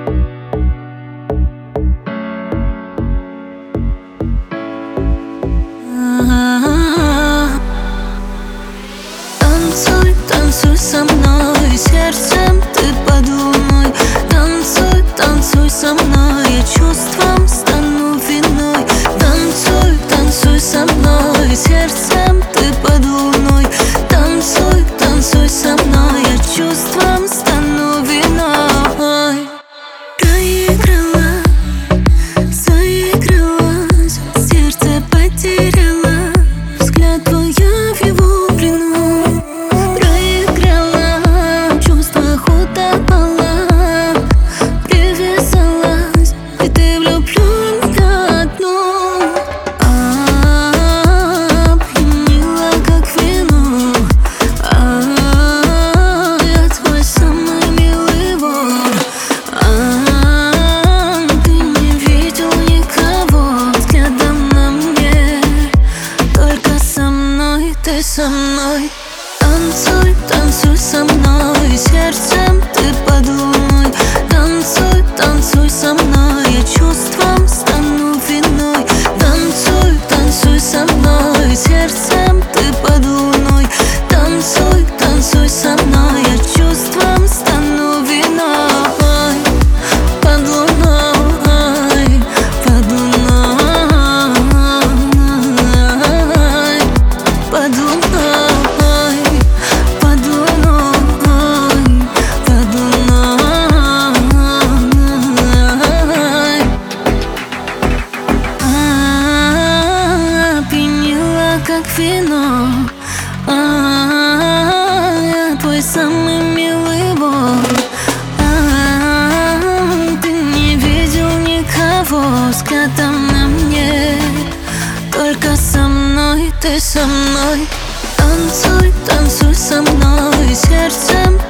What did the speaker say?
Танцуй, танцуй со мной, сердцем ты под луной. Танцуй, танцуй со мной, я чувствам стану виной. Танцуй, танцуй со мной, сердцем ты под луной. Танцуй, танцуй со мной, я чувствам стану виной. Проиграла, заигралась, сердце потеряла, взгляд твой я в его плену. Проиграла, чувства утопала, привязалась, и ты влюблен в одну. Опьянила, как вино, я твой самый милый вор. Ты не видел никого взглядом на мне, только со мной, ты со мной. Танцуй, танцуй со мной, сердцем ты под луной. Танцуй, танцуй со мной, я чувствам стану виной. Танцуй, танцуй со мной, сердцем ты под луной. Танцуй, танцуй со мной, я чувствам стану виной. Под луной, под луной, под луной, под луной, под луной. Опьянила, как вино, я твой самый милый вор. Ты не видел никого взглядом на мне, только со мной, ты со мной. Танцуй, танцуй со мной, сердцем